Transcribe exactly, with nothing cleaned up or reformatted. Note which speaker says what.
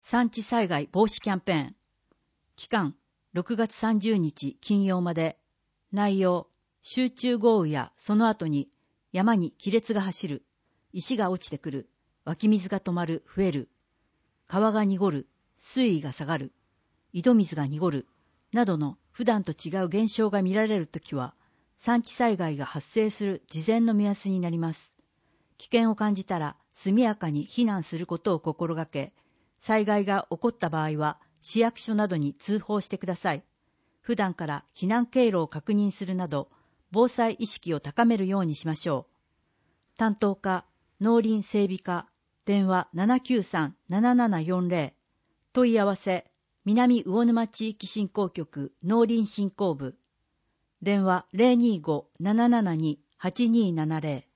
Speaker 1: 産地災害防止キャンペーン。期間、ろくがつさんじゅうにち金曜まで。内容、集中豪雨やその後に山に亀裂が走る、石が落ちてくる、湧き水が止まる、増える、川が濁る、水位が下がる、井戸水が濁る、などの普段と違う現象が見られるときは、産地災害が発生する事前の目安になります。危険を感じたら速やかに避難することを心がけ、災害が起こった場合は市役所などに通報してください。普段から避難経路を確認するなど、防災意識を高めるようにしましょう。担当課、農林整備課、電話 ななきゅうさん ななななよんゼロ、問い合わせ、南魚沼地域振興局農林振興部、電話 ゼロにーご ななななに はちにーななゼロ。